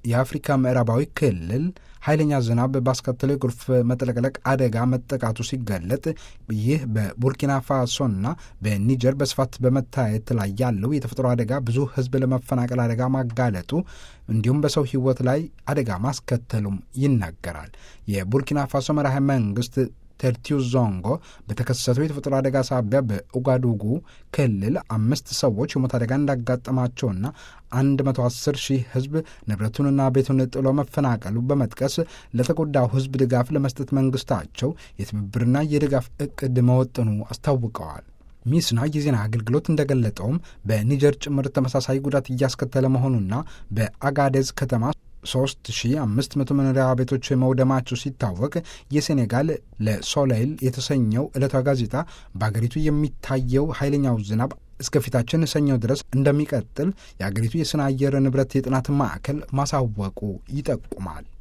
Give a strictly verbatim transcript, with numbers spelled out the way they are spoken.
የአፍሪካ ምዕራባዊ ክልል ኃይለኛ ዝናብ ባስከተለው የጎርፍ መጥለቅለቅ አደጋ መጠቃቱ ሲገለጥ ይህ በቡርኪና ፋሶና በኒጀር በስፋት በመታየት ላይ ያለው የተፈጥሮ አደጋ ብዙ ሕዝብ ለመፈናቀል አደጋ ማጋለጡ እንዲሁም በሰው ሕይወት ላይ አደጋ ማስከተሉም ይናገራል። የቡርኪና ፋሶ መራሄ መንግስት ተርቲዩ ዞንጎ በተከሰተው የተፈጥሮ አደጋ ሳቢያ በኡጋዱጉ ክልል አምስት ሰዎች የሞት አደጋ እንዳጋጠማቸውና አንድ መቶ አስር ሺህ ሕዝብ ንብረቱንና ቤቱን ጥሎ መፈናቀሉ በመጥቀስ ለተጎዳው ሕዝብ ድጋፍ ለመስጠት መንግስታቸው የትብብርና የድጋፍ እቅድ መወጠኑ አስታውቀዋል። ሚስና የዜና አገልግሎት እንደገለጠውም በኒጀር ጭምር ተመሳሳይ ጉዳት እያስከተለ መሆኑና በአጋዴዝ ከተማ ሶስት ሺህ አምስት መቶ መኖሪያ ቤቶች መውደማቸው ሲታወቅ የሴኔጋል ለሶሌይል የተሰኘው ዕለታዊ ጋዜጣ በአገሪቱ የሚታየው ኃይለኛው ዝናብ እስከፊታችን ሰኞ ድረስ እንደሚቀጥል የአገሪቱ የስነ አየር ንብረት የጥናት ማዕከል ማሳወቁ ይጠቁማል።